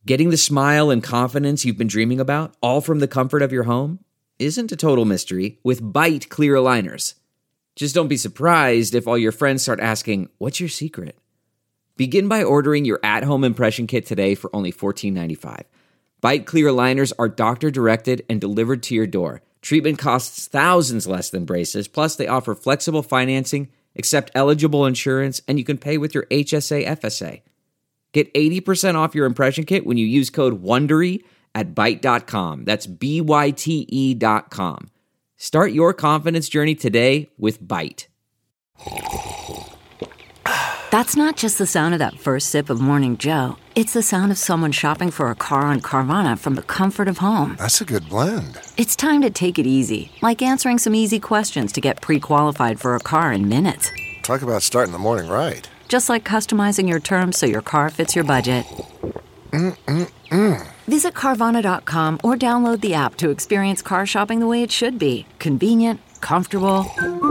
Getting the smile and confidence you've been dreaming about, all from the comfort of your home, isn't a total mystery with Byte clear aligners. Just don't be surprised if all your friends start asking, "What's your secret?" Begin by ordering your at-home impression kit today for only $14.95. Byte clear aligners are doctor-directed and delivered to your door. Treatment costs thousands less than braces, plus they offer flexible financing, accept eligible insurance, and you can pay with your HSA FSA. Get 80% off your impression kit when you use code WONDERY at Byte.com. That's BYTE.com. Start your confidence journey today with Byte. That's not just the sound of that first sip of Morning Joe. It's the sound of someone shopping for a car on Carvana from the comfort of home. That's a good blend. It's time to take it easy, like answering some easy questions to get pre-qualified for a car in minutes. Talk about starting the morning right. Just like customizing your terms so your car fits your budget. Visit Carvana.com or download the app to experience car shopping the way it should be. Convenient, comfortable.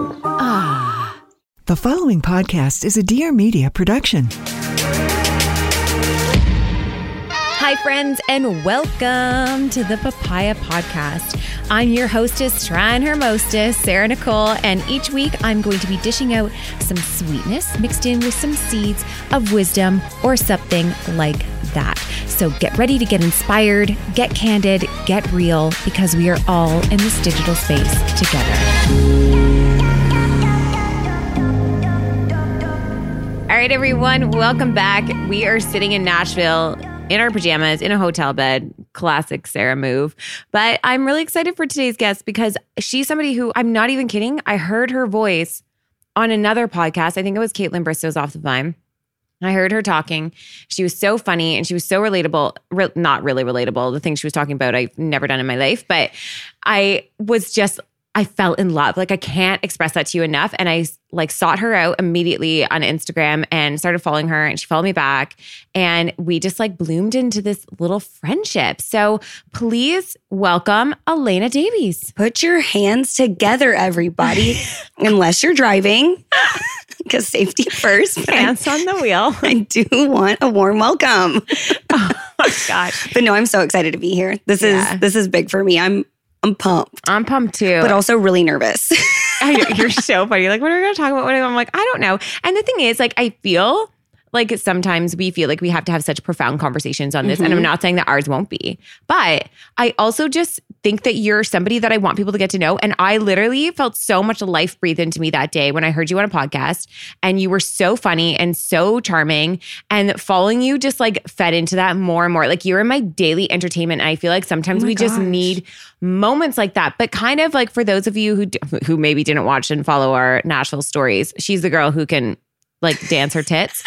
The following podcast is a Dear Media production. Hi, friends, and welcome to the Papaya Podcast. I'm your hostess, trying her mostest, Sarah Nicole, and each week I'm going to be dishing out some sweetness mixed in with some seeds of wisdom or something like that. So get ready to get inspired, get candid, get real, because we are all in this digital space together. All right, everyone, welcome back. We are sitting in Nashville in our pajamas, in a hotel bed. Classic Sarah move. But I'm really excited for today's guest because she's somebody who, I'm not even kidding, I heard her voice on another podcast. I think it was Caitlin Bristow's Off the Vine. I heard her talking. She was so funny and she was so relatable. Not really relatable. The things she was talking about, I've never done in my life. But I fell in love. Like, I can't express that to you enough. And I sought her out immediately on Instagram and started following her, and she followed me back, and we just bloomed into this little friendship. So please welcome Elena Davies. Put your hands together, everybody, unless you're driving, because safety first. Hands on the wheel. I do want a warm welcome. Oh my gosh. But no, I'm so excited to be here. This is big for me. I'm pumped. I'm pumped too. But also really nervous. You're so funny. What are we going to talk about? I'm like, I don't know. And the thing is, I feel like sometimes we feel like we have to have such profound conversations on this. Mm-hmm. And I'm not saying that ours won't be. But I also just think that you're somebody that I want people to get to know. And I literally felt so much life breathed into me that day when I heard you on a podcast. And you were so funny and so charming. And following you just fed into that more and more. You're in my daily entertainment. And I feel like sometimes we just need moments like that. But kind of for those of you who maybe didn't watch and follow our Nashville stories, she's the girl who can dance her tits.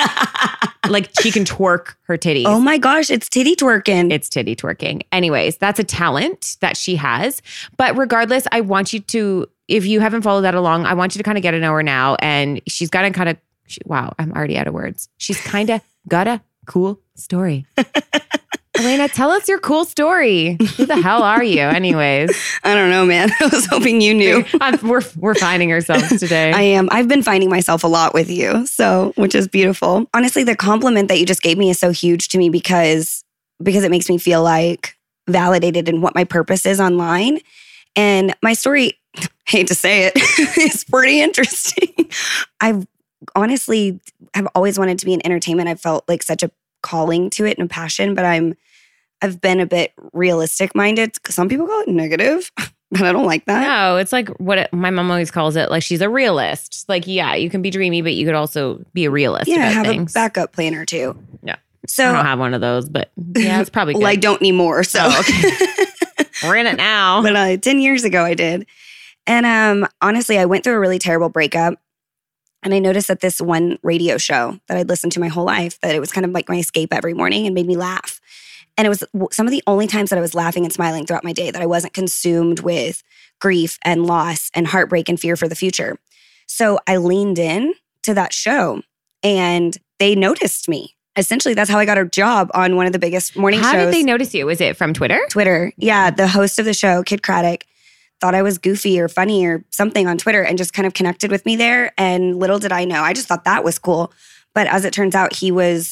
She can twerk her titties. Oh my gosh, it's titty twerking. It's titty twerking. Anyways, that's a talent that she has. But regardless, I want you to, if you haven't followed that along, I want you to kind of get to know her now. And she's got wow, I'm already out of words. She's kind of got a cool story. Elena, tell us your cool story. Who the hell are you anyways? I don't know, man. I was hoping you knew. We're finding ourselves today. I am. I've been finding myself a lot with you, which is beautiful. Honestly, the compliment that you just gave me is so huge to me because it makes me feel validated in what my purpose is online. And my story, hate to say it, is pretty interesting. I've honestly have always wanted to be in entertainment. I felt such a calling to it and a passion, but I've been a bit realistic minded. Some people call it negative, but I don't like that. No, it's what my mom always calls it. She's a realist. Yeah, you can be dreamy, but you could also be a realist. Yeah, about have things. A backup plan or two. Yeah. So I don't have one of those, but yeah, it's probably good. Well, I don't need more. So okay. We're in it now. But 10 years ago I did. And honestly, I went through a really terrible breakup. And I noticed that this one radio show that I'd listened to my whole life, that it was kind of my escape every morning and made me laugh. And it was some of the only times that I was laughing and smiling throughout my day, that I wasn't consumed with grief and loss and heartbreak and fear for the future. So I leaned in to that show and they noticed me. Essentially, that's how I got a job on one of the biggest morning shows. How did they notice you? Was it from Twitter? Twitter. Yeah. The host of the show, Kid Craddock, thought I was goofy or funny or something on Twitter and just kind of connected with me there. And little did I know, I just thought that was cool. But as it turns out, he was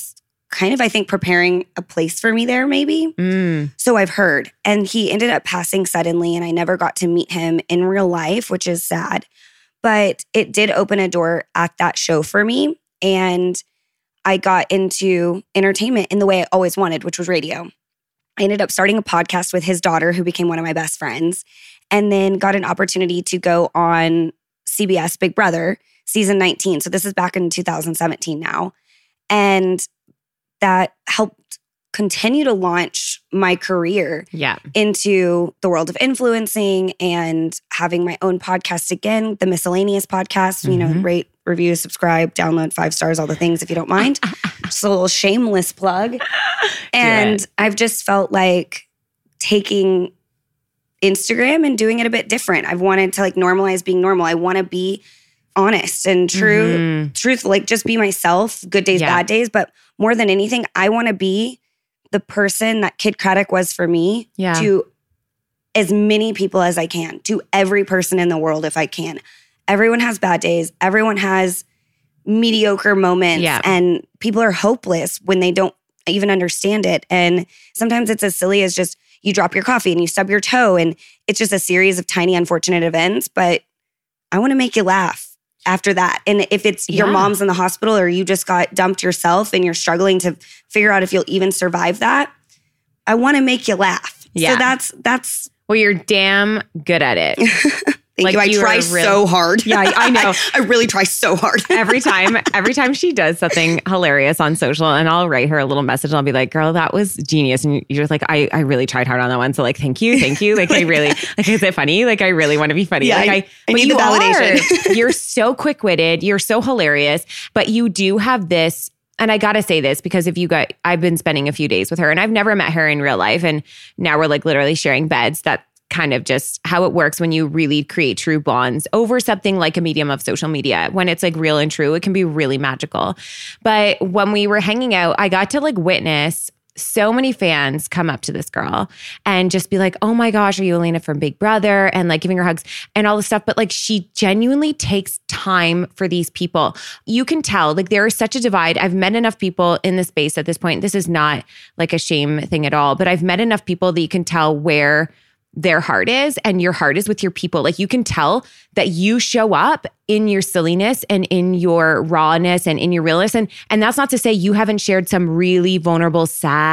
kind of, I think, preparing a place for me there maybe. So I've heard. And he ended up passing suddenly and I never got to meet him in real life, which is sad. But it did open a door at that show for me. And I got into entertainment in the way I always wanted, which was radio. I ended up starting a podcast with his daughter, who became one of my best friends, and then got an opportunity to go on CBS Big Brother season 19. So this is back in 2017 now. And that helped continue to launch my career into the world of influencing and having my own podcast again, the Miscellaneous Podcast, you know, rate, review, subscribe, download 5 stars, all the things if you don't mind. Just a little shameless plug. And I've just felt like taking Instagram and doing it a bit different. I've wanted to like normalize being normal. I want to be honest and truthful, like just be myself, good days, bad days. But more than anything, I want to be the person that Kid Craddock was for me to as many people as I can, to every person in the world if I can. Everyone has bad days. Everyone has mediocre moments and people are hopeless when they don't even understand it. And sometimes it's as silly as just you drop your coffee and you stub your toe and it's just a series of tiny unfortunate events. But I want to make you laugh after that. And if it's your mom's in the hospital or you just got dumped yourself and you're struggling to figure out if you'll even survive that, I want to make you laugh. So that's well, you're damn good at it. Thank you. I try so hard. Yeah, I know. I really try so hard. every time she does something hilarious on social, and I'll write her a little message and I'll be like, girl, that was genius. And you're just like, I really tried hard on that one. So like, thank you. Like I really, like, is it funny? Like I really want to be funny. Yeah, like I need the validation. You're so quick-witted. You're so hilarious. But you do have this, and I got to say this because I've been spending a few days with her and I've never met her in real life. And now we're like literally sharing beds. That kind of just how it works when you really create true bonds over something like a medium of social media. When it's like real and true, it can be really magical. But when we were hanging out, I got to like witness so many fans come up to this girl and just be like, oh my gosh, are you Elena from Big Brother? And like giving her hugs and all this stuff. But like she genuinely takes time for these people. You can tell like there is such a divide. I've met enough people in this space at this point. This is not like a shame thing at all, but I've met enough people that you can tell where their heart is, and your heart is with your people. Like you can tell that you show up in your silliness and in your rawness and in your realness. And that's not to say you haven't shared some really vulnerable,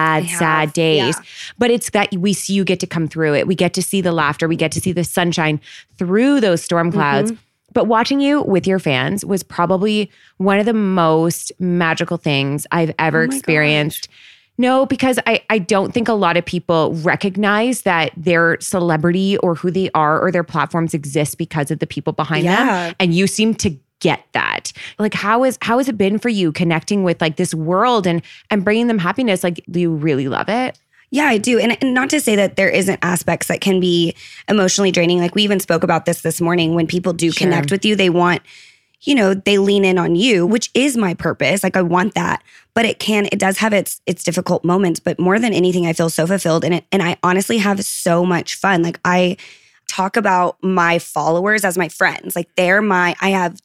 sad days, but it's that we see you get to come through it. We get to see the laughter. We get to see the sunshine through those storm clouds. But watching you with your fans was probably one of the most magical things I've ever experienced. Gosh. No, because I don't think a lot of people recognize that their celebrity or who they are or their platforms exist because of the people behind them. And you seem to get that. Like, how has it been for you connecting with like this world and bringing them happiness? Like, do you really love it? Yeah, I do. And not to say that there isn't aspects that can be emotionally draining. Like we even spoke about this morning. When people do connect with you, they want, you know, they lean in on you, which is my purpose. Like I want that, but it does have its difficult moments. But more than anything, I feel so fulfilled in it. And I honestly have so much fun. Like I talk about my followers as my friends. Like I have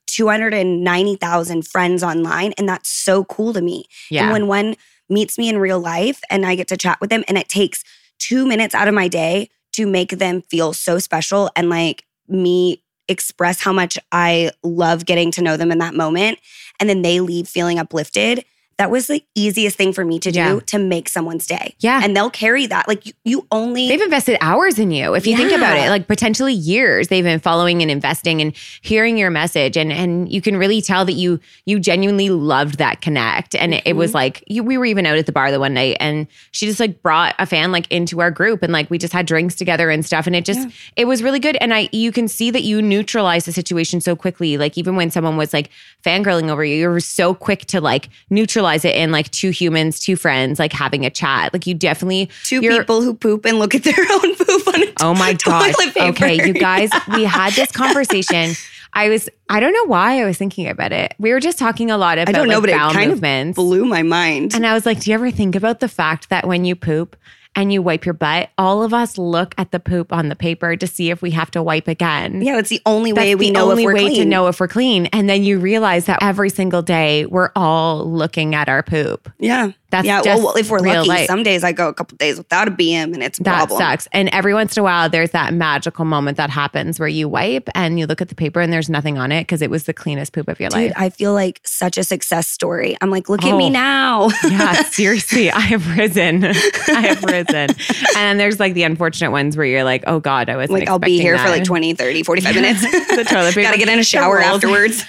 290,000 friends online. And that's so cool to me. Yeah. And when one meets me in real life and I get to chat with them and it takes 2 minutes out of my day to make them feel so special and like me express how much I love getting to know them in that moment. And then they leave feeling uplifted. That was the easiest thing for me to do to make someone's day. Yeah. And they'll carry that. Like they've invested hours in you. If you think about it, like potentially years they've been following and investing and hearing your message. And you can really tell that you genuinely loved that connect. And it was like, we were even out at the bar the one night and she just like brought a fan like into our group and like we just had drinks together and stuff. And it was really good. And you can see that you neutralized the situation so quickly. Like even when someone was like fangirling over you were so quick to like neutralize it in like two humans, two friends, like having a chat. Like you definitely people who poop and look at their own poop on a oh my gosh. Okay, you guys, we had this conversation. I don't know why I was thinking about it. We were just talking a lot about I don't know, but bowel it kind movements. Of blew my mind. And I was like, do you ever think about the fact that when you poop and you wipe your butt, all of us look at the poop on the paper to see if we have to wipe again. Yeah, it's the only way we know if we're clean. That's the only way to know if we're clean. And then you realize that every single day we're all looking at our poop. Yeah. That's Yeah, just well, if we're real lucky, life. some days I go a couple days without a BM and it's a That problem. sucks. And every once in a while, there's that magical moment that happens where you wipe and you look at the paper and there's nothing on it because it was the cleanest poop of your Dude, life. I feel like such a success story. I'm like, look at me now. Yeah, seriously, I have risen. And then there's like the unfortunate ones where you're like, oh God, I wasn't Like, I'll be expecting here that. for like 20, 30, 45 minutes. The toilet paper. Gotta get in a shower afterwards.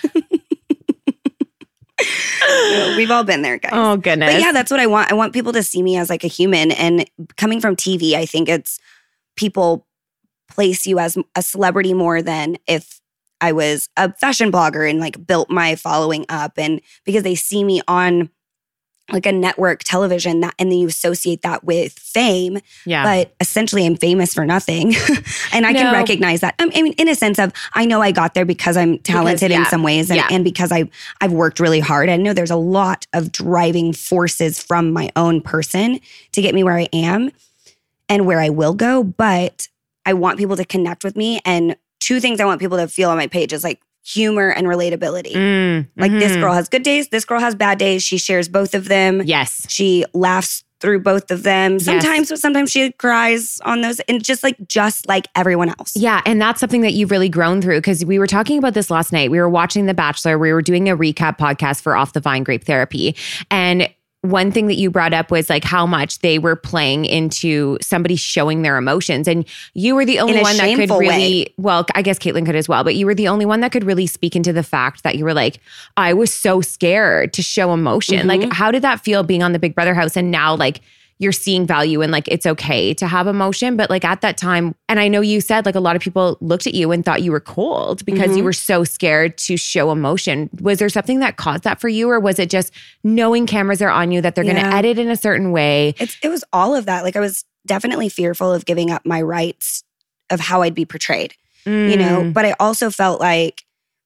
We've all been there, guys. Oh, goodness. But yeah, that's what I want. I want people to see me as like a human. And coming from TV, I think it's people place you as a celebrity more than if I was a fashion blogger and like built my following up. And because they see me on like a network television that, and then you associate that with fame. Yeah. But essentially I'm famous for nothing. And I can recognize that. I mean, in a sense of, I know I got there because I'm talented in some ways and because I've worked really hard. I know there's a lot of driving forces from my own person to get me where I am and where I will go. But I want people to connect with me. And two things I want people to feel on my page is like humor and relatability. Like this girl has good days, this girl has bad days. She shares both of them. Yes. She laughs through both of them. Sometimes she cries on those, and just like everyone else. Yeah. And that's something that you've really grown through, because we were talking about this last night. We were watching The Bachelor. We were doing a recap podcast for Off the Vine Grape Therapy. And one thing that you brought up was like how much they were playing into somebody showing their emotions. And you were the only one that could really, well, I guess Caitlyn could as well, but you were the only one that could really speak into the fact that you were like, I was so scared to show emotion. Like, how did that feel being on the Big Brother house? And now like you're seeing value and like it's okay to have emotion. But like at that time, and I know you said like a lot of people looked at you and thought you were cold because you were so scared to show emotion. Was there something that caused that for you? Or was it just knowing cameras are on you, that they're going to edit in a certain way? It was all of that. Like I was definitely fearful of giving up my rights of how I'd be portrayed, you know? But I also felt like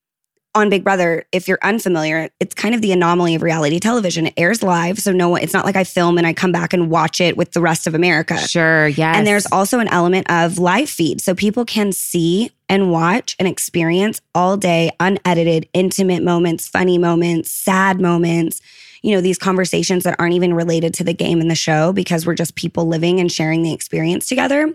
on Big Brother, if you're unfamiliar, it's kind of the anomaly of reality television. It airs live. So it's not like I film and I come back and watch it with the rest of America. Sure, yes. And there's also an element of live feed. So people can see and watch and experience all day, unedited, intimate moments, funny moments, sad moments, you know, these conversations that aren't even related to the game and the show because we're just people living and sharing the experience together.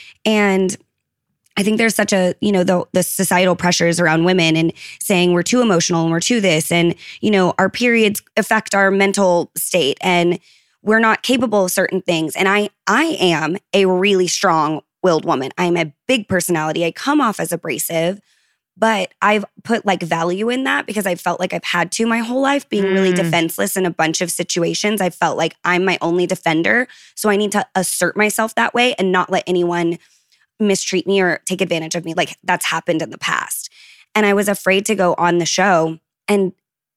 And I think there's such a, you know, the societal pressures around women and saying we're too emotional and we're too this and, you know, our periods affect our mental state and we're not capable of certain things. And I am a really strong-willed woman. I'm a big personality. I come off as abrasive, but I've put like value in that because I felt like I've had to my whole life being really defenseless in a bunch of situations. I felt like I'm my only defender. So I need to assert myself that way and not let anyone mistreat me or take advantage of me. Like that's happened in the past. And I was afraid to go on the show and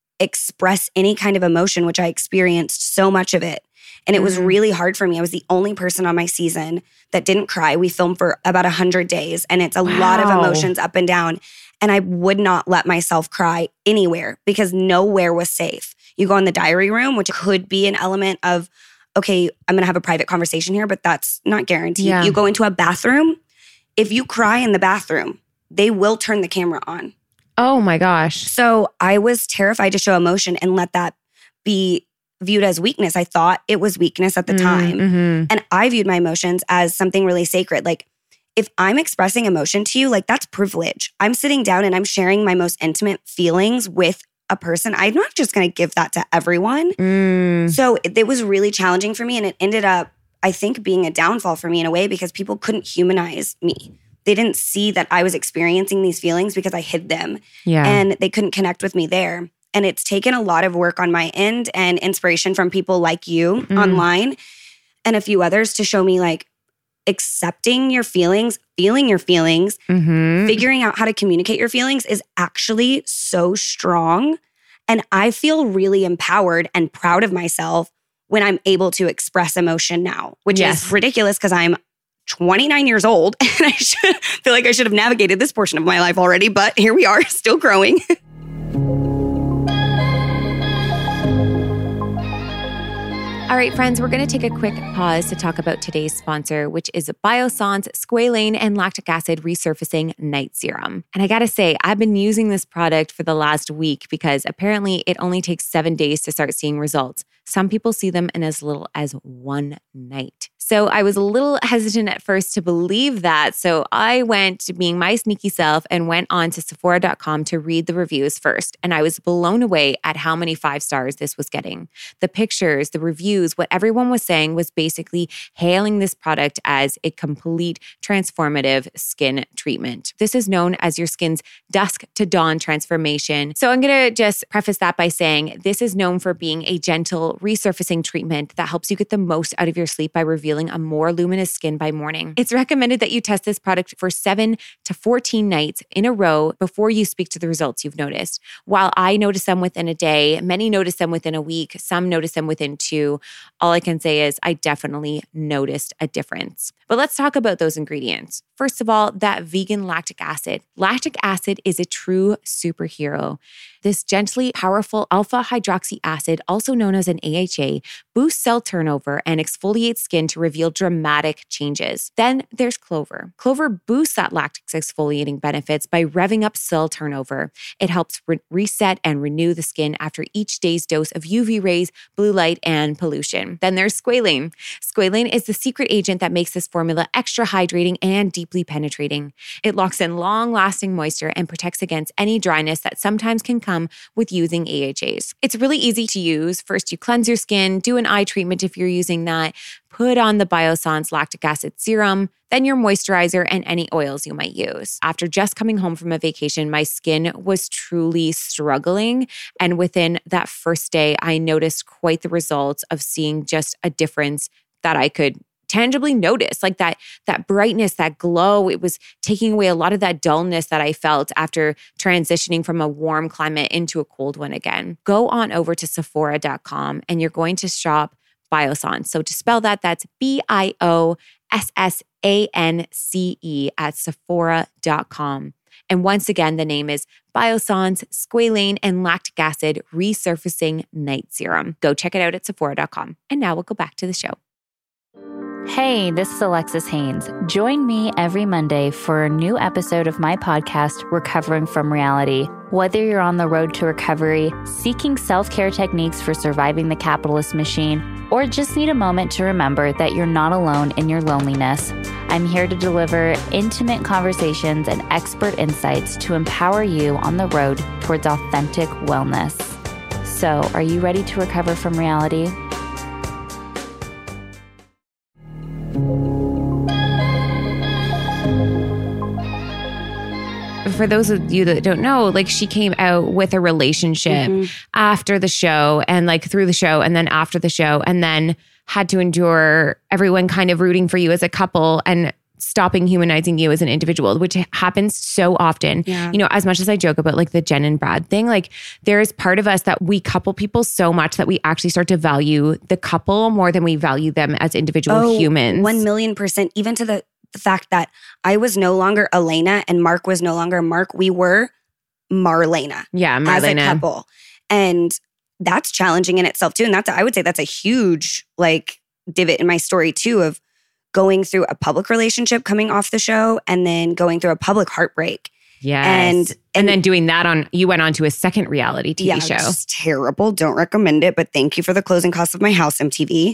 express any kind of emotion, which I experienced so much of it. And it was really hard for me. I was the only person on my season that didn't cry. We filmed for about 100 days and it's a lot of emotions up and down. And I would not let myself cry anywhere because nowhere was safe. You go in the diary room, which could be an element of, okay, I'm going to have a private conversation here, but that's not guaranteed. Yeah. You go into a bathroom. If you cry in the bathroom, they will turn the camera on. Oh my gosh. So I was terrified to show emotion and let that be viewed as weakness. I thought it was weakness at the time. And I viewed my emotions as something really sacred. Like if I'm expressing emotion to you, like that's privilege. I'm sitting down and I'm sharing my most intimate feelings with a person. I'm not just going to give that to everyone. So it was really challenging for me. And it ended up, I think, being a downfall for me in a way because people couldn't humanize me. They didn't see that I was experiencing these feelings because I hid them. Yeah. And they couldn't connect with me there. And it's taken a lot of work on my end and inspiration from people like you online and a few others to show me like accepting your feelings, feeling your feelings, figuring out how to communicate your feelings is actually so strong. And I feel really empowered and proud of myself when I'm able to express emotion now, which is ridiculous because I'm 29 years old and I feel like I should have navigated this portion of my life already, but here we are, still growing. All right, friends, we're going to take a quick pause to talk about today's sponsor, which is Biossance Squalane and Lactic Acid Resurfacing Night Serum. And I got to say, I've been using this product for the last week because apparently it only takes 7 days to start seeing results. Some people see them in as little as one night. So I was a little hesitant at first to believe that. So I went to being my sneaky self and went on to Sephora.com to read the reviews first. And I was blown away at how many 5 stars this was getting. The pictures, the reviews, what everyone was saying was basically hailing this product as a complete transformative skin treatment. This is known as your skin's dusk to dawn transformation. So I'm going to just preface that by saying this is known for being a gentle resurfacing treatment that helps you get the most out of your sleep by revealing a more luminous skin by morning. It's recommended that you test this product for 7 to 14 nights in a row before you speak to the results you've noticed. While I notice them within a day, many notice them within a week, some notice them within 2. All I can say is I definitely noticed a difference. But let's talk about those ingredients. First of all, that vegan lactic acid. Lactic acid is a true superhero. This gently powerful alpha hydroxy acid, also known as an AHA, boosts cell turnover and exfoliates skin to reveal dramatic changes. Then there's clover. Clover boosts that lactic exfoliating benefits by revving up cell turnover. It helps reset and renew the skin after each day's dose of UV rays, blue light, and pollution. Then there's squalane. Squalane is the secret agent that makes this formula extra hydrating and deeply penetrating. It locks in long-lasting moisture and protects against any dryness that sometimes can come with using AHAs. It's really easy to use. First, you cleanse your skin, do an eye treatment if you're using that, put on the Biossance lactic acid serum, then your moisturizer and any oils you might use. After just coming home from a vacation, my skin was truly struggling. And within that first day, I noticed quite the results of seeing just a difference that I could tangibly notice, like that brightness, that glow. It was taking away a lot of that dullness that I felt after transitioning from a warm climate into a cold one again. Go on over to Sephora.com and you're going to shop Biossance. So to spell that, that's BIOSSANCE at Sephora.com. And once again, the name is Biossance Squalane and Lactic Acid Resurfacing Night Serum. Go check it out at Sephora.com. And now we'll go back to the show. Hey, this is Alexis Haynes. Join me every Monday for a new episode of my podcast, Recovering from Reality. Whether you're on the road to recovery, seeking self-care techniques for surviving the capitalist machine, or just need a moment to remember that you're not alone in your loneliness, I'm here to deliver intimate conversations and expert insights to empower you on the road towards authentic wellness. So, are you ready to recover from reality? For those of you that don't know, like she came out with a relationship after the show and like through the show and then after the show and then had to endure everyone kind of rooting for you as a couple and stopping humanizing you as an individual, which happens so often. Yeah. You know, as much as I joke about like the Jen and Brad thing, like there is part of us that we couple people so much that we actually start to value the couple more than we value them as individual humans. 1,000,000%. Even to the fact that I was no longer Elena and Mark was no longer Mark. We were Marlena. Yeah, Marlena. As a couple. And that's challenging in itself too. And I would say that's a huge like divot in my story too, of going through a public relationship, coming off the show, and then going through a public heartbreak. Yes. And then doing that you went on to a second reality TV show. It's terrible. Don't recommend it, but thank you for the closing costs of my house, MTV.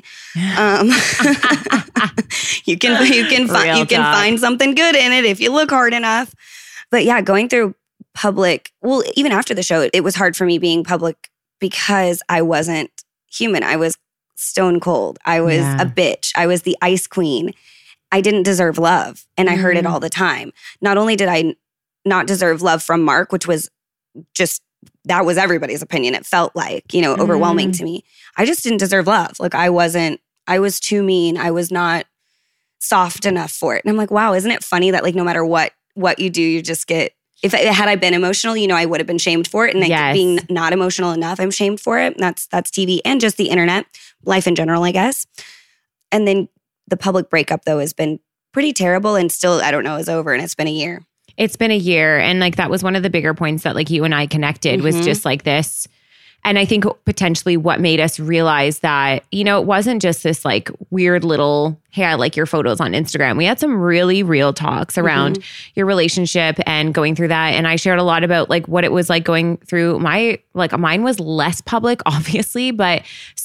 You can find something good in it if you look hard enough. But yeah, going through public, well, even after the show, it was hard for me being public because I wasn't human. I was stone cold. I was a bitch. I was the ice queen. I didn't deserve love. And I heard it all the time. Not only did I not deserve love from Mark, which was just, that was everybody's opinion. It felt like, overwhelming to me. I just didn't deserve love. Like I was too mean. I was not soft enough for it. And I'm like, wow, isn't it funny that like no matter what you do, you just get, had I been emotional, I would have been shamed for it. And being not emotional enough, I'm shamed for it. And that's TV and just the internet, life in general, I guess. And then the public breakup though has been pretty terrible and still, I don't know, is over and it's been a year. It's been a year. And like that was one of the bigger points that like you and I connected was just like this. And I think potentially what made us realize that, it wasn't just this like weird little, hey, I like your photos on Instagram. We had some really real talks around your relationship and going through that. And I shared a lot about like what it was like going through mine was less public, obviously, but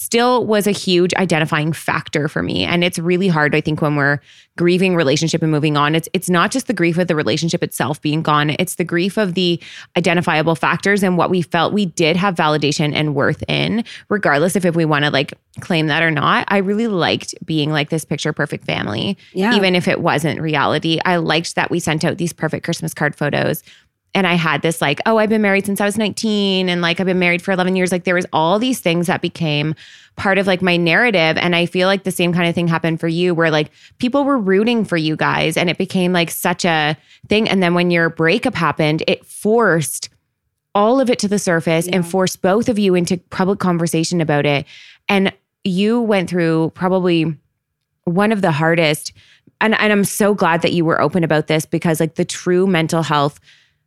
still was a huge identifying factor for me. And it's really hard, I think, when we're grieving relationship and moving on. It's not just the grief of the relationship itself being gone. It's the grief of the identifiable factors and what we felt we did have validation and worth in, regardless if we want to like claim that or not. I really liked being like this picture perfect family, even if it wasn't reality. I liked that we sent out these perfect Christmas card photos. And I had this like, oh, I've been married since I was 19 and like I've been married for 11 years. Like there was all these things that became part of like my narrative. And I feel like the same kind of thing happened for you where like people were rooting for you guys and it became like such a thing. And then when your breakup happened, it forced all of it to the surface and forced both of you into public conversation about it. And you went through probably one of the hardest, and I'm so glad that you were open about this because like the true mental health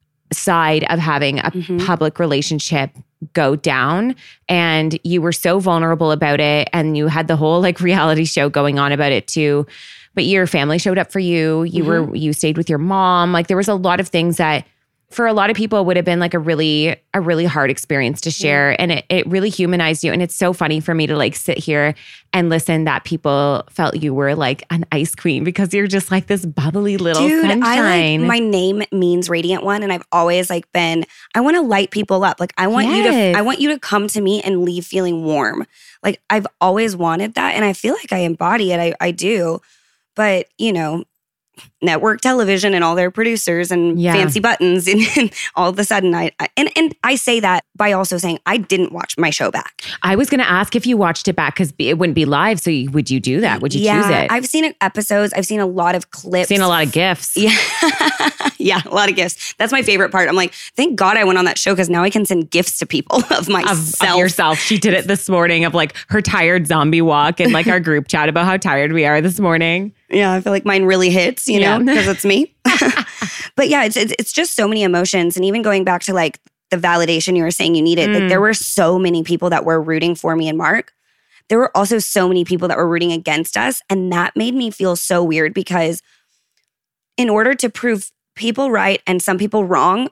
side of having a public relationship go down, and you were so vulnerable about it, and you had the whole like reality show going on about it too, but your family showed up for you. You stayed with your mom. Like there was a lot of things that for a lot of people would have been like a really hard experience to share. And it really humanized you. And it's so funny for me to like sit here and listen that people felt you were like an ice queen because you're just like this bubbly little sunshine. My name means radiant one. And I've always like been, I want to light people up. Like I want you to come to me and leave feeling warm. Like I've always wanted that. And I feel like I embody it. I do. But you know, network television and all their producers and fancy buttons. And all of a sudden I say that by also saying I didn't watch my show back. I was going to ask if you watched it back because it wouldn't be live. So would you do that? Would you choose it? I've seen episodes. I've seen a lot of clips. Seen a lot of GIFs. Yeah. Yeah, a lot of GIFs. That's my favorite part. I'm like, thank God I went on that show because now I can send GIFs to people of myself. Of yourself. She did it this morning of like her tired zombie walk and like our group chat about how tired we are this morning. Yeah, I feel like mine really hits, you know, because it's me. But yeah, it's just so many emotions. And even going back to like the validation you were saying you needed, like there were so many people that were rooting for me and Mark. There were also so many people that were rooting against us. And that made me feel so weird because in order to prove people right and some people wrong,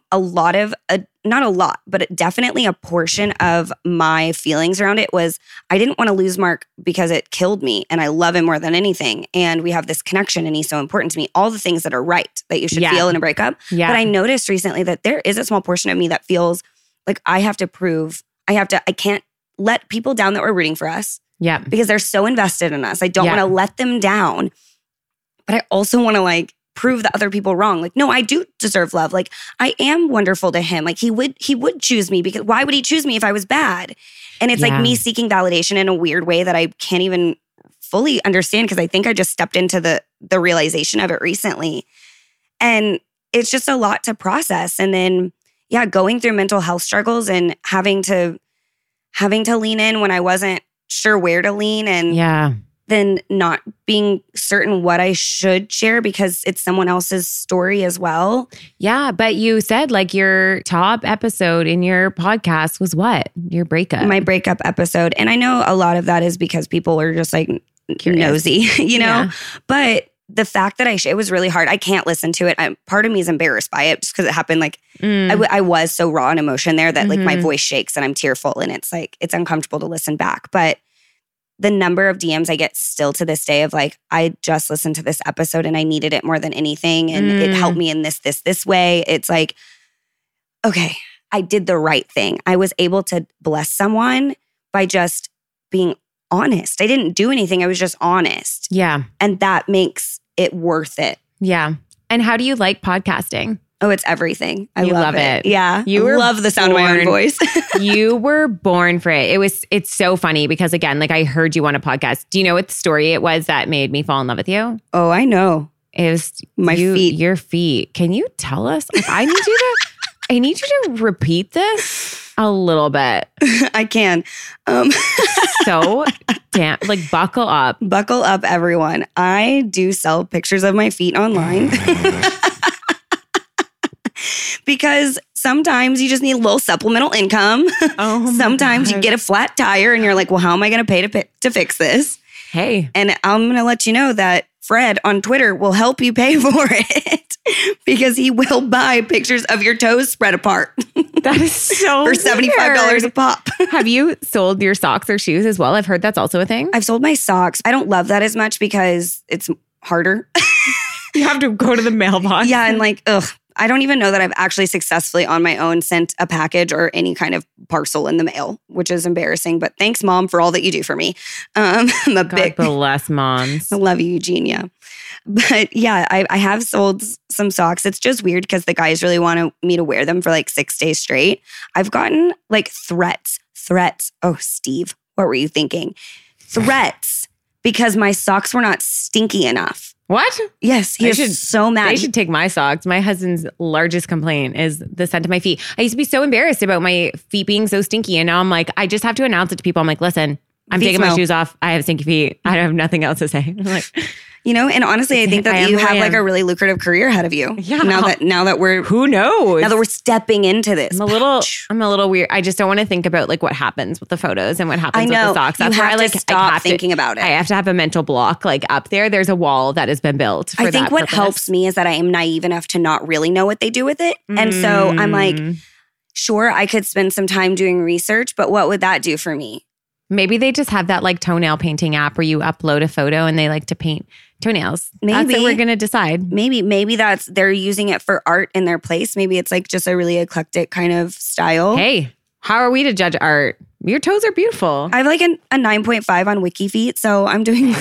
not a lot, but definitely a portion of my feelings around it was I didn't want to lose Mark because it killed me and I love him more than anything. And we have this connection and he's so important to me. All the things that are right that you should feel in a breakup. Yeah. But I noticed recently that there is a small portion of me that feels like I have to prove, I can't let people down that were rooting for us. Yeah. Because they're so invested in us. I don't want to let them down. But I also want to like prove the other people wrong. Like, no, I do deserve love. Like, I am wonderful to him. Like, he would choose me because why would he choose me if I was bad? And it's like me seeking validation in a weird way that I can't even fully understand because I think I just stepped into the realization of it recently. And it's just a lot to process. And then, going through mental health struggles and having to lean in when I wasn't sure where to lean and then not being certain what I should share because it's someone else's story as well. Yeah, but you said like your top episode in your podcast was what? Your breakup. My breakup episode. And I know a lot of that is because people are just like nosy, you know? Yeah. But the fact that it was really hard. I can't listen to it. Part of me is embarrassed by it just because it happened like I was so raw in emotion there that like my voice shakes and I'm tearful and it's like it's uncomfortable to listen back. But the number of DMs I get still to this day of like, I just listened to this episode and I needed it more than anything. And it helped me in this way. It's like, okay, I did the right thing. I was able to bless someone by just being honest. I didn't do anything. I was just honest. Yeah. And that makes it worth it. Yeah. And how do you like podcasting? Oh, it's everything. I love it. Yeah. I love the sound of my own voice. You were born for it. It's so funny because again, like I heard you on a podcast. Do you know what the story it was that made me fall in love with you? Oh, I know. It was feet. Your feet. Can you tell us? Like, I need you to repeat this a little bit. I can. So damn, like buckle up. Buckle up, everyone. I do sell pictures of my feet online. Because sometimes you just need a little supplemental income. Oh, sometimes you get a flat tire and you're like, well, how am I going to pay to fix this? Hey. And I'm going to let you know that Fred on Twitter will help you pay for it because he will buy pictures of your toes spread apart. That is so for $75 a pop. Have you sold your socks or shoes as well? I've heard that's also a thing. I've sold my socks. I don't love that as much because it's harder. You have to go to the mailbox. Yeah, and like, I don't even know that I've actually successfully on my own sent a package or any kind of parcel in the mail, which is embarrassing. But thanks, Mom, for all that you do for me. I'm a God bless moms. I love you, Eugenia. But yeah, I have sold some socks. It's just weird because the guys really want me to wear them for like 6 days straight. I've gotten like threats. Oh, Steve, what were you thinking? Threats because my socks were not stinky enough. What? Yes, he's so mad. They should take my socks. My husband's largest complaint is the scent of my feet. I used to be so embarrassed about my feet being so stinky. And now I'm like, I just have to announce it to people. I'm like, listen, I'm taking my shoes off. I have stinky feet. I have nothing else to say. I'm like, you know, and honestly, I think that you have like a really lucrative career ahead of you. Yeah. Now that we're who knows? Now that we're stepping into this. I'm a little weird. I just don't want to think about like what happens with the photos and what happens with the socks. That's where I like stop thinking about it. I have to have a mental block like up there. There's a wall that has been built for that. I think what helps me is that I am naive enough to not really know what they do with it. And so I'm like, sure, I could spend some time doing research, but what would that do for me? Maybe they just have that like toenail painting app where you upload a photo and they like to paint toenails. Maybe that's what we're going to decide. Maybe they're using it for art in their place. Maybe it's like just a really eclectic kind of style. Hey, how are we to judge art? Your toes are beautiful. I have like a 9.5 on WikiFeet, so I'm doing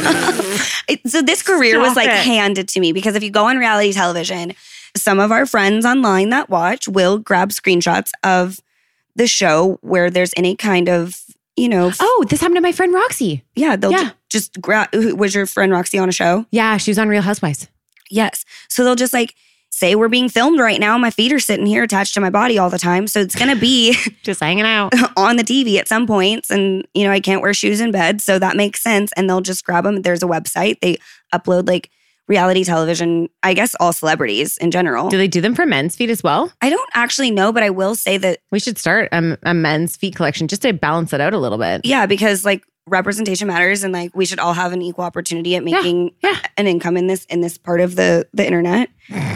so this career was like handed to me because if you go on reality television, some of our friends online that watch will grab screenshots of the show where there's any kind of oh, this happened to my friend Roxy. Yeah, they'll just grab. Was your friend Roxy on a show? Yeah, she was on Real Housewives. Yes. So they'll just like say we're being filmed right now. My feet are sitting here attached to my body all the time. So it's going to be just hanging out on the TV at some points. And, I can't wear shoes in bed. So that makes sense. And they'll just grab them. There's a website. They upload like reality television, I guess all celebrities in general. Do they do them for men's feet as well? I don't actually know, but I will say that we should start a men's feet collection just to balance it out a little bit. Yeah, because like representation matters and like we should all have an equal opportunity at making an income in this part of the internet.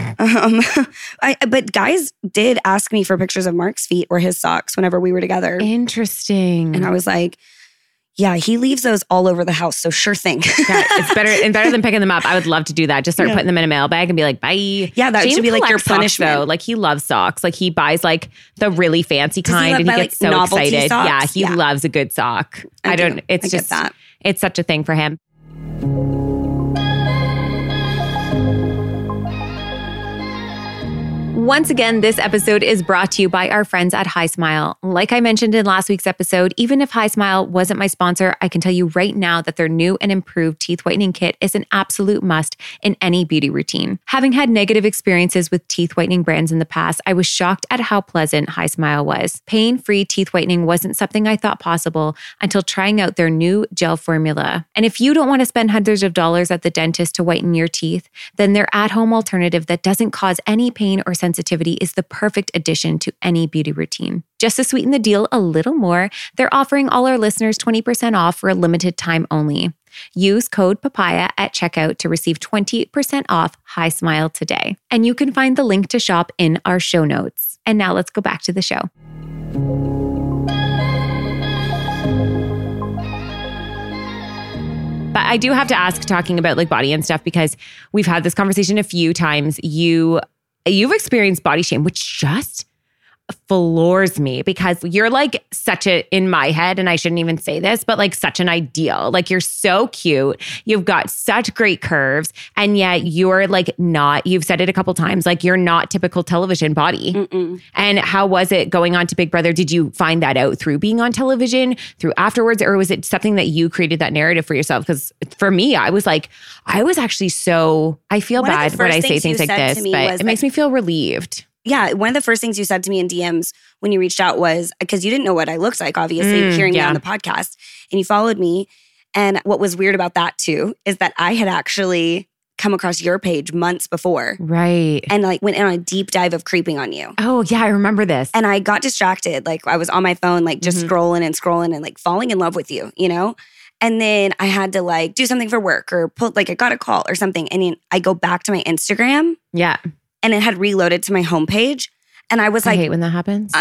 But guys did ask me for pictures of Mark's feet or his socks whenever we were together. Interesting. And I was like, yeah, he leaves those all over the house. So sure thing. Yeah, it's better than picking them up. I would love to do that. Just start putting them in a mailbag and be like, bye. Yeah, that should be like your punishment. Socks, though. Like he loves socks. Like he buys like the really fancy kind and he gets so excited. Socks? Yeah, he loves a good sock. It's such a thing for him. Once again, this episode is brought to you by our friends at HiSmile. Like I mentioned in last week's episode, even if HiSmile wasn't my sponsor, I can tell you right now that their new and improved teeth whitening kit is an absolute must in any beauty routine. Having had negative experiences with teeth whitening brands in the past, I was shocked at how pleasant HiSmile was. Pain-free teeth whitening wasn't something I thought possible until trying out their new gel formula. And if you don't want to spend hundreds of dollars at the dentist to whiten your teeth, then their at-home alternative that doesn't cause any pain or sensitivity is the perfect addition to any beauty routine. Just to sweeten the deal a little more, they're offering all our listeners 20% off for a limited time only. Use code PAPAYA at checkout to receive 20% off HiSmile today. And you can find the link to shop in our show notes. And now let's go back to the show. But I do have to ask, talking about like body and stuff, because we've had this conversation a few times. You've experienced body shame, which just floors me because you're like such a, in my head, and I shouldn't even say this, but like such an ideal. Like you're so cute. You've got such great curves. And yet you're like not, you've said it a couple times, like you're not typical television body. Mm-mm. And how was it going on to Big Brother? Did you find that out through being on television, through afterwards? Or was it something that you created that narrative for yourself? Because for me, I was actually so, I feel bad when I say things like this, but it makes me feel relieved. Yeah, one of the first things you said to me in DMs when you reached out was, because you didn't know what I looked like, obviously, hearing me on the podcast, and you followed me. And what was weird about that too is that I had actually come across your page months before. Right. And like went on a deep dive of creeping on you. Oh yeah, I remember this. And I got distracted. Like I was on my phone, like just scrolling and like falling in love with you, you know? And then I had to like do something for work or I got a call or something. And then I go back to my Instagram. Yeah. And it had reloaded to my homepage. And I was like, I hate when that happens.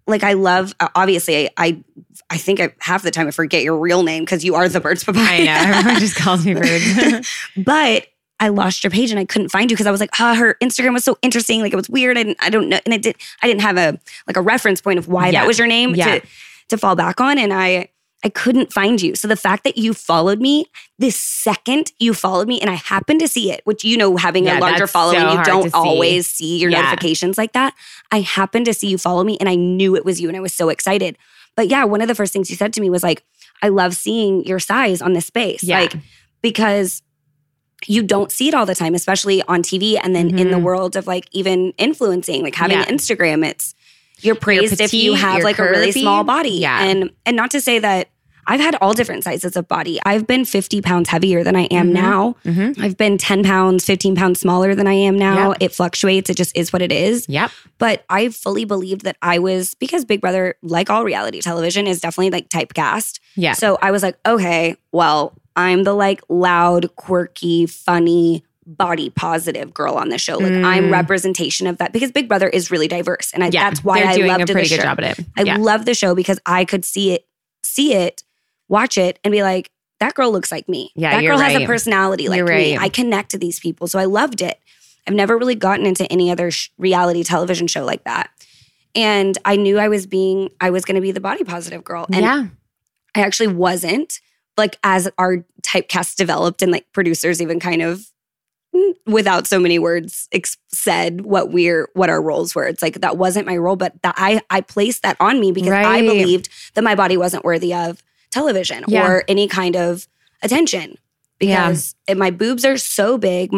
like I love, obviously I think half the time I forget your real name because you are the Birds Papaya. I know. Everyone just calls me Birds. But I lost your page and I couldn't find you because I was like, her Instagram was so interesting. Like it was weird. And I don't know. And I didn't have a reference point of why that was your name to fall back on. And I couldn't find you. So the fact that you followed me, this second you followed me and I happened to see it, which, having a larger following, you don't always see your notifications like that. I happened to see you follow me and I knew it was you and I was so excited. But yeah, one of the first things you said to me was like, I love seeing your size on this space. Yeah. Like, because you don't see it all the time, especially on TV. And then in the world of like even influencing, like having Instagram, you're praised petite, if you have like curvy, a really small body. Yeah. And not to say that I've had all different sizes of body. I've been 50 pounds heavier than I am now. I've been 10 pounds, 15 pounds smaller than I am now. It fluctuates. It just is what it is. Yep. But I fully believed that I was, because Big Brother, like all reality television, is definitely like typecast. Yeah. So I was like, okay, well, I'm the like loud, quirky, funny, body positive girl on the show. Like I'm representation of that because Big Brother is really diverse. And that's why I loved the show. Good job at it. I love the show because I could see it, watch it and be like, that girl looks like me. Yeah, that girl has a personality like me. I connect to these people. So I loved it. I've never really gotten into any other reality television show like that. And I knew I was going to be the body positive girl. And I actually wasn't. Like as our typecast developed and like producers even kind of without so many words said what our roles were. It's like that wasn't my role, but that I placed that on me because I believed that my body wasn't worthy of television or any kind of attention because my boobs are so big.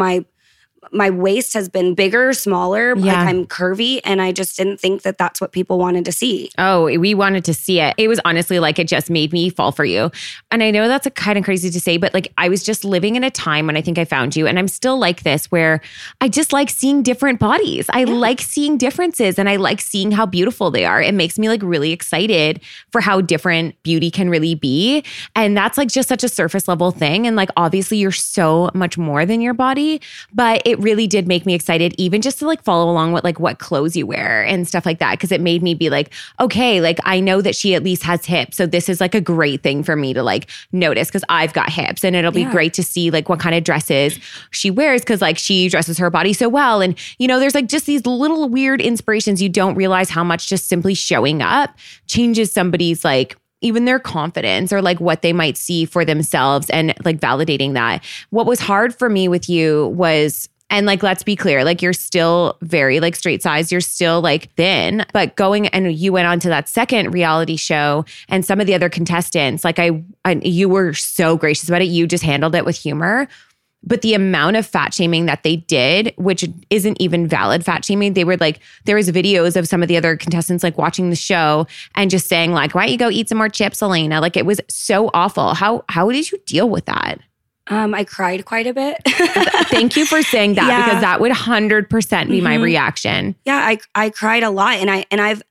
My waist has been bigger, smaller, like I'm curvy, and I just didn't think that that's what people wanted to see. Oh, we wanted to see it. It was honestly like it just made me fall for you. And I know that's kind of crazy to say, but like I was just living in a time when I think I found you, and I'm still like this where I just like seeing different bodies. I like seeing differences and I like seeing how beautiful they are. It makes me like really excited for how different beauty can really be. And that's like just such a surface level thing. And like obviously you're so much more than your body, but it really did make me excited even just to like follow along with like what clothes you wear and stuff like that. Cause it made me be like, okay, like I know that she at least has hips. So this is like a great thing for me to like notice cause I've got hips and it'll be great to see like what kind of dresses she wears. Cause like she dresses her body so well. And there's like just these little weird inspirations. You don't realize how much just simply showing up changes somebody's like even their confidence or like what they might see for themselves and like validating that. What was hard for me with you was, and like, let's be clear, like you're still very like straight size, you're still like thin, but you went on to that second reality show and some of the other contestants, like you were so gracious about it. You just handled it with humor. But the amount of fat shaming that they did, which isn't even valid fat shaming, they were like, there was videos of some of the other contestants like watching the show and just saying like, why don't you go eat some more chips, Elena? Like it was so awful. How did you deal with that? I cried quite a bit. Thank you for saying that because that would 100% be my reaction. Yeah, I cried a lot. And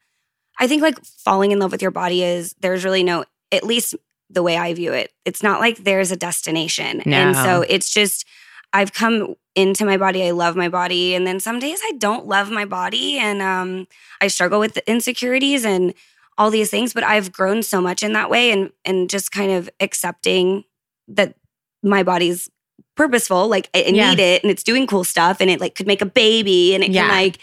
I think like falling in love with your body there's really no, at least the way I view it, it's not like there's a destination. No. And so it's just, I've come into my body. I love my body. And then some days I don't love my body. And I struggle with the insecurities and all these things, but I've grown so much in that way and just kind of accepting that my body's purposeful, like I need it and it's doing cool stuff and it like could make a baby and it can like,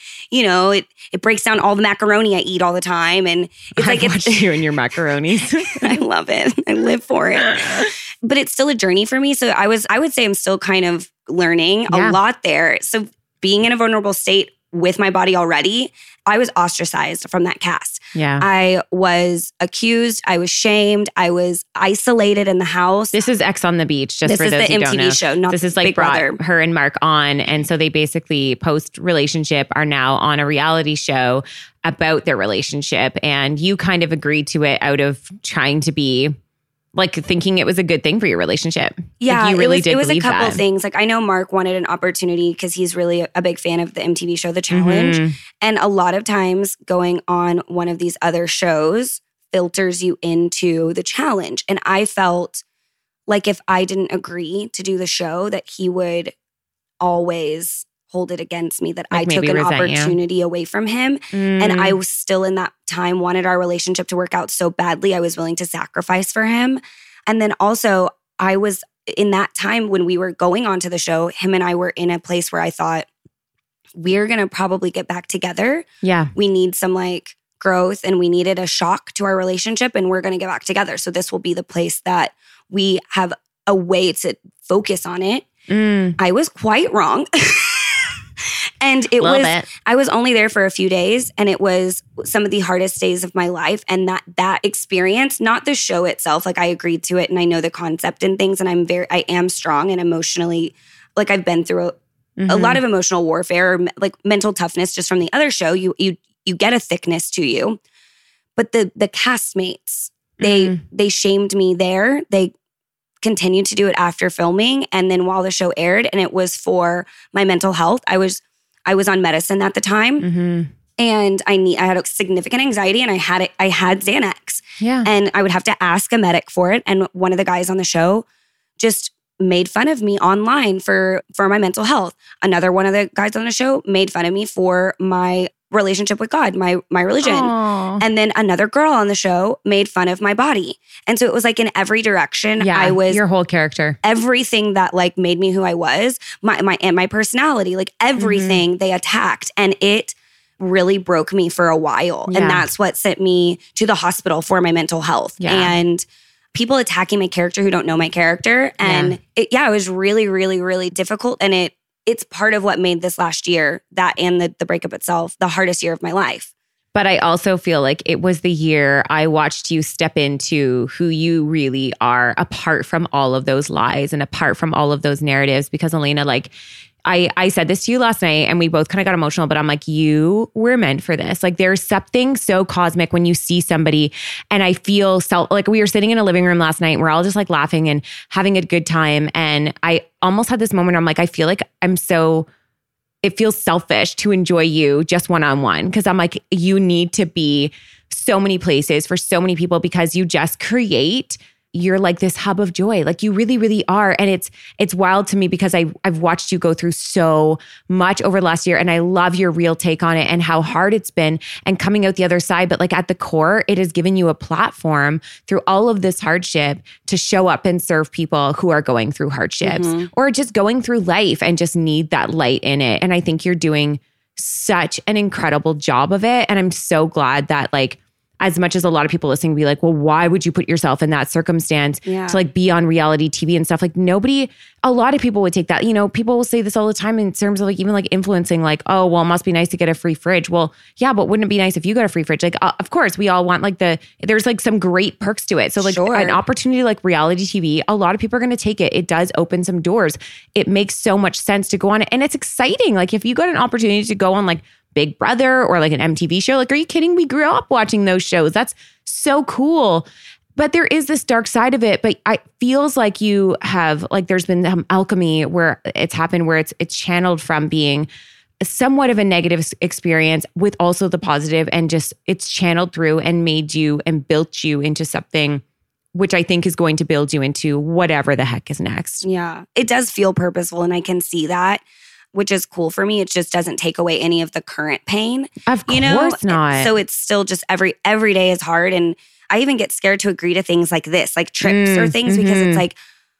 it breaks down all the macaroni I eat all the time. And it's like, it's you and your macaronis. I love it. I live for it. But it's still a journey for me. So I would say I'm still kind of learning a lot there. So being in a vulnerable state with my body already, I was ostracized from that cast. Yeah. I was accused. I was shamed. I was isolated in the house. This is X on the Beach, just for those who don't know. This is the MTV show, not This is like brought her and Mark on. And so they basically post-relationship are now on a reality show about their relationship. And you kind of agreed to it out of trying to be like thinking it was a good thing for your relationship. Yeah, like you really it was a couple things. Like I know Mark wanted an opportunity because he's really a big fan of the MTV show, The Challenge. And a lot of times going on one of these other shows filters you into The Challenge. And I felt like if I didn't agree to do the show, that he would always hold it against me that Like I took maybe an resent you. opportunity away from him. And I was still in that time, wanted our relationship to work out so badly. I was willing to sacrifice for him. And then also I was in that time when we were going on to the show, him and I were in a place where I thought, we're going to probably get back together. Yeah. We need some like growth and we needed a shock to our relationship and we're going to get back together. So this will be the place that we have a way to focus on it. I was quite wrong. And it was, I was only there for a few days and it was some of the hardest days of my life. And that experience, not the show itself, like I agreed to it and I know the concept and things. And I am strong and emotionally, like I've been through a lot of emotional warfare, like mental toughness just from the other show. You get a thickness to you. But the castmates, they shamed me there. They continued to do it after filming. And then while the show aired, and it was for my mental health, I was on medicine at the time. And I had a significant anxiety and I had Xanax. Yeah. And I would have to ask a medic for it. And one of the guys on the show just made fun of me online for my mental health. Another one of the guys on the show made fun of me for my relationship with God, my religion. Aww. And then another girl on the show made fun of my body. And so it was like in every direction. Yeah, I was your whole character. Everything that like made me who I was, my personality, like everything they attacked. And it really broke me for a while. Yeah. And that's what sent me to the hospital for my mental health. Yeah. And people attacking my character who don't know my character. And it was really, really, really difficult. And it's part of what made this last year, that and the breakup itself, the hardest year of my life. But I also feel like it was the year I watched you step into who you really are, apart from all of those lies and apart from all of those narratives. Because Elena, like, I said this to you last night and we both kind of got emotional, but I'm like, you were meant for this. Like there's something so cosmic when you see somebody, and I feel like we were sitting in a living room last night and we're all just like laughing and having a good time. And I almost had this moment where I'm like, I feel like it feels selfish to enjoy you just one-on-one. Cause I'm like, you need to be so many places for so many people because you just you're like this hub of joy. Like you really, really are. And it's wild to me because I've watched you go through so much over the last year, and I love your real take on it and how hard it's been and coming out the other side. But like at the core, it has given you a platform through all of this hardship to show up and serve people who are going through hardships or just going through life and just need that light in it. And I think you're doing such an incredible job of it. And I'm so glad that like, as much as a lot of people listening be like, well, why would you put yourself in that circumstance to like be on reality TV and stuff? Like a lot of people would take that. You know, people will say this all the time in terms of like, even like influencing, like, oh, well, it must be nice to get a free fridge. Well, yeah, but wouldn't it be nice if you got a free fridge? Like, of course, we all want like there's like some great perks to it. So like an opportunity like reality TV, a lot of people are going to take it. It does open some doors. It makes so much sense to go on it. And it's exciting. Like if you got an opportunity to go on like Big Brother or like an MTV show. Like, are you kidding? We grew up watching those shows. That's so cool. But there is this dark side of it. But it feels like you have, like there's been alchemy where it's happened, where it's channeled from being somewhat of a negative experience with also the positive, and just it's channeled through and made you and built you into something which I think is going to build you into whatever the heck is next. Yeah, it does feel purposeful and I can see that, which is cool for me. It just doesn't take away any of the current pain. Of course not. So it's still just every day is hard. And I even get scared to agree to things like this, like trips or things, because it's like,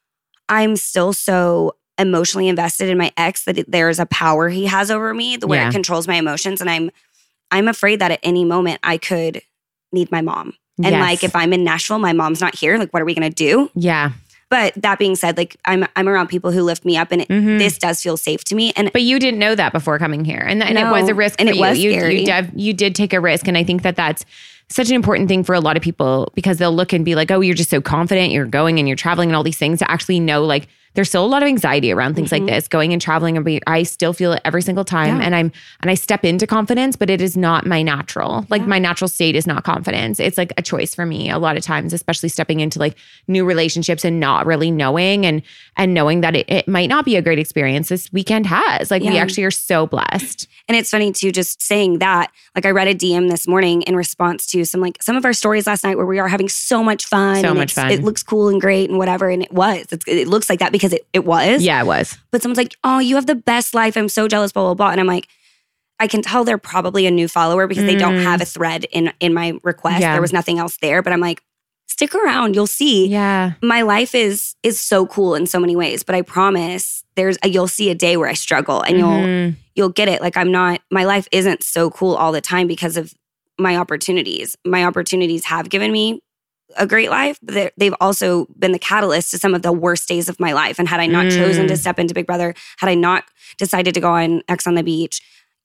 I'm still so emotionally invested in my ex that there's a power he has over me where it controls my emotions. And I'm afraid that at any moment I could need my mom. And like, if I'm in Nashville, my mom's not here. Like, what are we going to do? Yeah. But that being said, like I'm around people who lift me up, and this does feel safe to me. But you didn't know that before coming here, and it was a risk, and for it was you. scary. You did take a risk, and I think that's such an important thing for a lot of people, because they'll look and be like, "Oh, you're just so confident, you're going and you're traveling and all these things." To actually know, like, there's still a lot of anxiety around things like this, going and traveling. And I still feel it every single time, and I step into confidence, but it is not my natural. Like my natural state is not confidence. It's like a choice for me a lot of times, especially stepping into like new relationships and not really knowing and knowing that it might not be a great experience. This weekend has we actually are so blessed. And it's funny too, just saying that. Like I read a DM this morning in response to some of our stories last night where we are having so much fun. It looks cool and great and whatever, and it looks like that because because it was. Yeah, it was. But someone's like, oh, you have the best life. I'm so jealous, blah, blah, blah. And I'm like, I can tell they're probably a new follower because they don't have a thread in my request. Yeah. There was nothing else there. But I'm like, stick around. You'll see. Yeah. My life is so cool in so many ways. But I promise you'll see a day where I struggle and you'll get it. Like my life isn't so cool all the time because of my opportunities. My opportunities have given me a great life, but they've also been the catalyst to some of the worst days of my life. And had I not chosen to step into Big Brother, had I not decided to go on X on the Beach,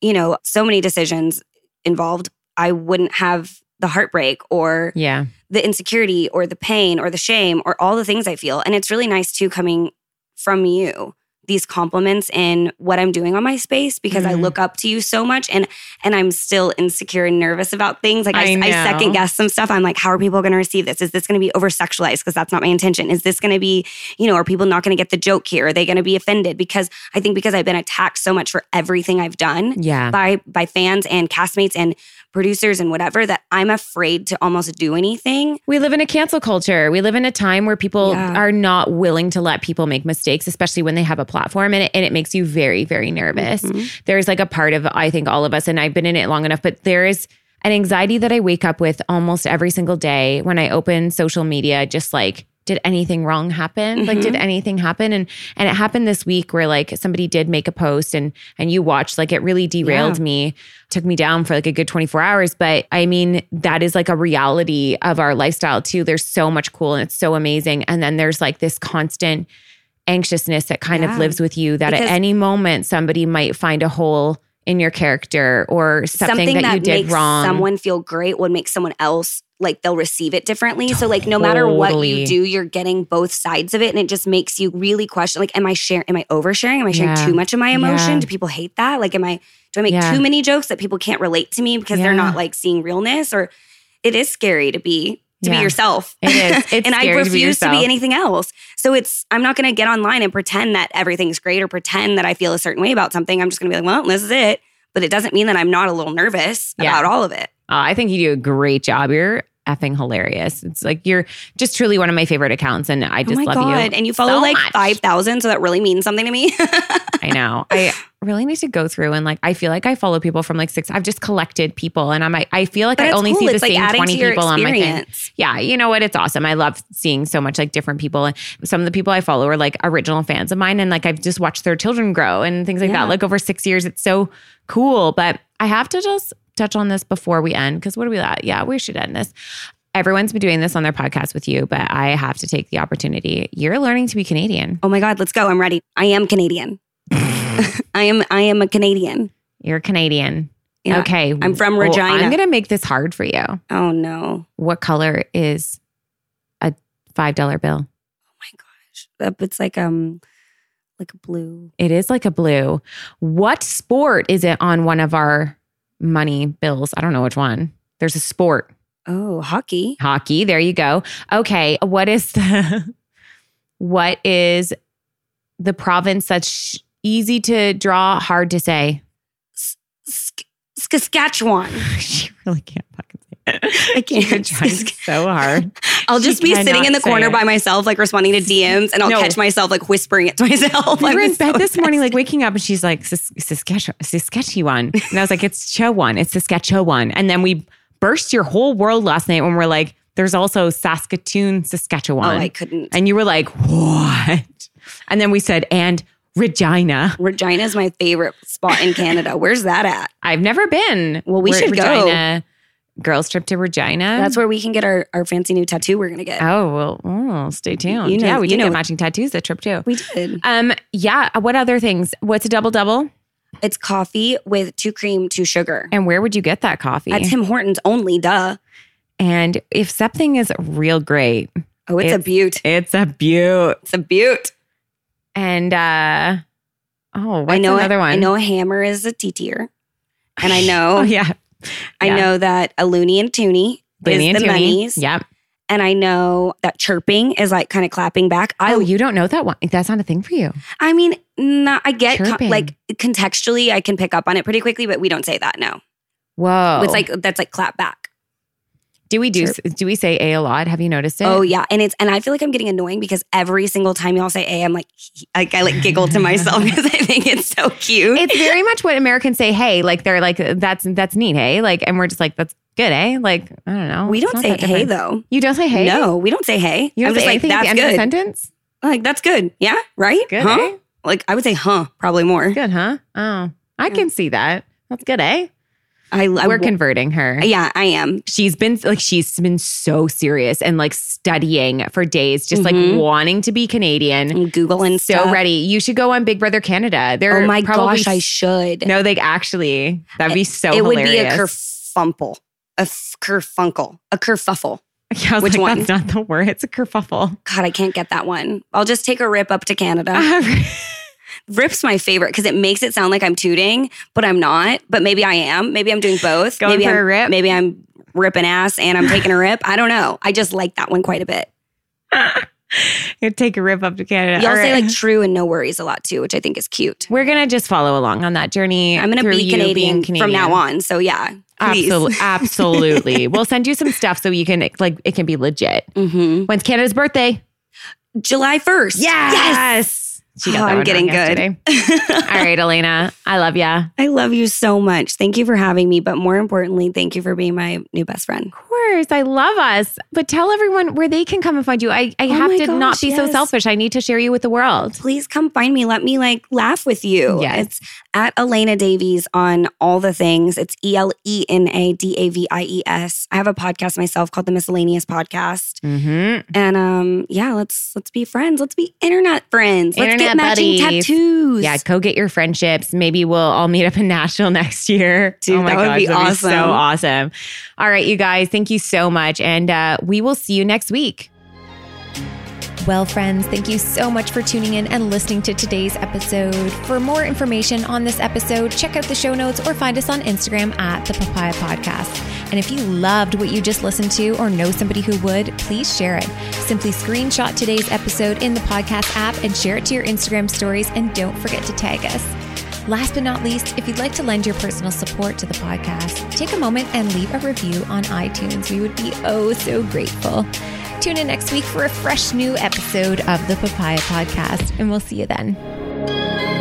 so many decisions involved, I wouldn't have the heartbreak or the insecurity or the pain or the shame or all the things I feel. And it's really nice too coming from you, these compliments in what I'm doing on my space, because I look up to you so much and I'm still insecure and nervous about things. Like I second guess some stuff. I'm like, how are people going to receive this? Is this going to be over sexualized? Because that's not my intention. Is this going to be, are people not going to get the joke here? Are they going to be offended? Because I think because I've been attacked so much for everything I've done by fans and castmates and producers and whatever, that I'm afraid to almost do anything. We live in a cancel culture. We live in a time where people are not willing to let people make mistakes, especially when they have a platform, and it makes you very, very nervous. There's like a part of, I think, all of us, and I've been in it long enough, but there is an anxiety that I wake up with almost every single day when I open social media, just like, did anything wrong happen? Like, did anything happen? And it happened this week where like somebody did make a post and you watched, like it really derailed me, took me down for like a good 24 hours. But I mean, that is like a reality of our lifestyle too. There's so much cool and it's so amazing. And then there's like this constant anxiousness that kind of lives with you that at any moment somebody might find a hole in your character or something that you did wrong. Someone feel great would make someone else, like they'll receive it differently. So like no matter what you do, you're getting both sides of it. And it just makes you really question, like, am I oversharing? Am I sharing too much of my emotion? Do people hate that? Like, do I make too many jokes that people can't relate to me because they're not like seeing realness? Or it is scary to be yourself. It is. It's and I refuse to be anything else. So I'm not going to get online and pretend that everything's great or pretend that I feel a certain way about something. I'm just going to be like, well, this is it. But it doesn't mean that I'm not a little nervous about all of it. I think you do a great job. You're effing hilarious. It's like you're just truly one of my favorite accounts, and I just love you. And you follow like 5,000, so that really means something to me. I know. I really need to go through and like I feel like I follow people from like 6. I've just collected people, and I feel like I only see the same 20 people on my thing. Yeah, you know what? It's awesome. I love seeing so much like different people, and some of the people I follow are like original fans of mine, and like I've just watched their children grow and things like that. Like over 6 years, it's so cool. But I have to just touch on this before we end, because what are we at? Yeah, we should end this. Everyone's been doing this on their podcast with you, but I have to take the opportunity. You're learning to be Canadian. Oh my God, let's go. I'm ready. I am Canadian. I am a Canadian. You're Canadian. Yeah. Okay. I'm from Regina. I'm going to make this hard for you. Oh no. What color is a $5 bill? Oh my gosh. It's like a blue. It is like a blue. What sport is it on one of our money bills? I don't know which one. There's a sport. Oh, hockey. Hockey. There you go. Okay. What is the province that's easy to draw, hard to say? Saskatchewan. She really can't fucking say it. I can't. You're trying so hard. I'll just be sitting in the corner by myself, like responding to DMs, and I'll catch myself like whispering it to myself. We were in bed this morning, like waking up, and she's like, Saskatchewan. And I was like, it's Chewan. It's Saskatchewan. And then we burst your whole world last night when we're like, there's also Saskatoon, Saskatchewan. Oh, I couldn't. And you were like, what? And then we said, and Regina. Regina is my favorite spot in Canada. Where's that at? I've never been. Well, we should go. Girls trip to Regina. That's where we can get our fancy new tattoo we're going to get. Oh, well, stay tuned. We did get matching tattoos that trip too. We did. Yeah. What other things? What's a double-double? It's coffee with 2 cream, 2 sugar. And where would you get that coffee? At Tim Hortons only, duh. And if something is real great. Oh, it's a beaut. It's a beaut. It's a beaut. And, what's another one? I know a hammer is a T-tier. And I know. I know that a Looney and Toonie is the Money's. Yep. And I know that chirping is like kind of clapping back. You don't know that one? That's not a thing for you. I mean, I get like contextually, I can pick up on it pretty quickly, but we don't say that, no. Whoa. It's like, that's like clap back. Do we say A a lot? Have you noticed it? Oh yeah. And I feel like I'm getting annoying because every single time y'all say A, I'm like I giggle to myself because I think it's so cute. It's very much what Americans say, hey. Like they're like, that's neat, hey? Like, and we're just like, that's good, eh? Like, I don't know. We don't say hey though. You don't say hey? No, we don't say hey. You don't say anything at the end of the sentence? Like, that's good. Yeah, right? Good, huh? eh? Like, I would say probably more. Good, huh? Oh, I can see that. That's good, eh? We're converting her. Yeah, I am. She's been so serious and like studying for days, just like wanting to be Canadian. And Googling so stuff. ready. You should go on Big Brother Canada. Oh my gosh, I should. No, that'd be so It hilarious. would be a kerfumple. A kerfunkle. A kerfuffle. I was Which like, one? That's not the word. It's a kerfuffle. God, I can't get that one. I'll just take a rip up to Canada. Rip's my favorite because it makes it sound like I'm tooting, but I'm not. But maybe I am. Maybe I'm doing both. Going for a rip? Maybe I'm ripping ass and I'm taking a rip. I don't know. I just like that one quite a bit. You take a rip up to Canada. Y'all say like true and no worries a lot too, which I think is cute. We're going to just follow along on that journey. I'm going to be Canadian from now on. So yeah. Please. Absolutely. We'll send you some stuff so you can, like, it can be legit. Mm-hmm. When's Canada's birthday? July 1st. Yes. She got that I'm one getting wrong good. All right, Elena. I love ya. I love you so much. Thank you for having me. But more importantly, thank you for being my new best friend. Of course. I love us. But tell everyone where they can come and find you. I have to not be so selfish. I need to share you with the world. Please come find me. Let me like laugh with you. Yes. It's at Elena Davies on all the things. It's ELENADAVIES. I have a podcast myself called the Miscellaneous Podcast. Mm-hmm. And let's be friends. Let's be internet friends. Let's get matching tattoos. Yeah, go get your friendships. Maybe we'll all meet up in Nashville next year. Dude, oh my that would gosh, be that'd awesome. Be so awesome. All right, you guys, thank you so much. And we will see you next week. Well, friends, thank you so much for tuning in and listening to today's episode. For more information on this episode, check out the show notes or find us on Instagram at The Papaya Podcast. And if you loved what you just listened to or know somebody who would, please share it. Simply screenshot today's episode in the podcast app and share it to your Instagram stories. And don't forget to tag us. Last but not least, if you'd like to lend your personal support to the podcast, take a moment and leave a review on iTunes. We would be oh so grateful. Tune in next week for a fresh new episode of the Papaya Podcast, and we'll see you then.